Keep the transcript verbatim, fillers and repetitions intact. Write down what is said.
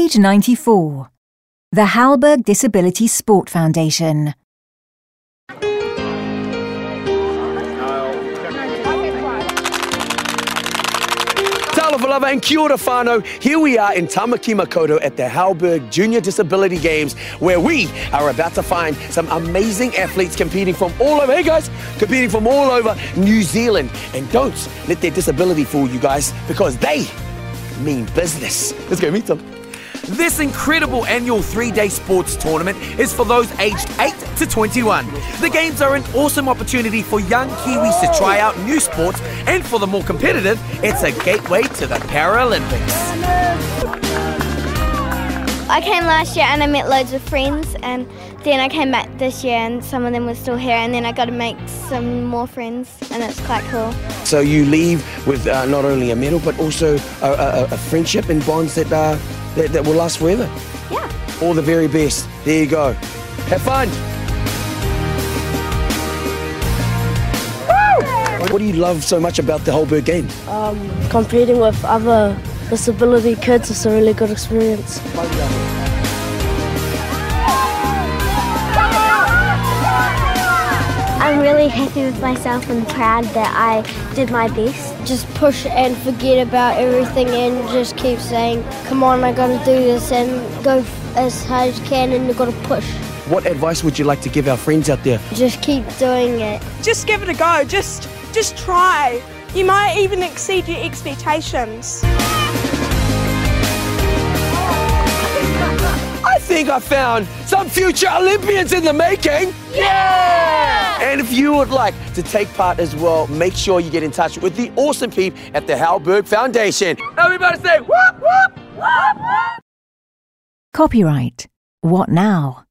Page ninety-four. The Halberg Disability Sport Foundation. Talofa and kia ora whānau. Here we are in Tamaki Makaurau at the Halberg Junior Disability Games, where we are about to find some amazing athletes competing from all over, hey guys, competing from all over New Zealand. And don't let their disability fool you guys, because they mean business. Let's go meet them. This incredible annual three-day sports tournament is for those aged eight to twenty-one. The games are an awesome opportunity for young Kiwis to try out new sports, and for the more competitive, it's a gateway to the Paralympics. I came last year and I met loads of friends, and then I came back this year and some of them were still here, and then I got to make some more friends, and it's quite cool. So you leave with uh, not only a medal, but also a, a, a friendship and bonds that, uh, that that will last forever. Yeah. All the very best. There you go. Have fun. Woo! What do you love so much about the Halberg Games? Um, competing with other disability kids is a really good experience. I'm really happy with myself and proud that I did my best. Just push and forget about everything and just keep saying, come on, I gotta do this, and go as hard as you can, and you gotta push. What advice would you like to give our friends out there? Just keep doing it. Just give it a go, just, just try. You might even exceed your expectations. I think I found some future Olympians in the making. Yeah! And if you would like to take part as well, make sure you get in touch with the awesome people at the Halberg Foundation. Everybody say, whoop, whoop, whoop, whoop. Copyright What Now?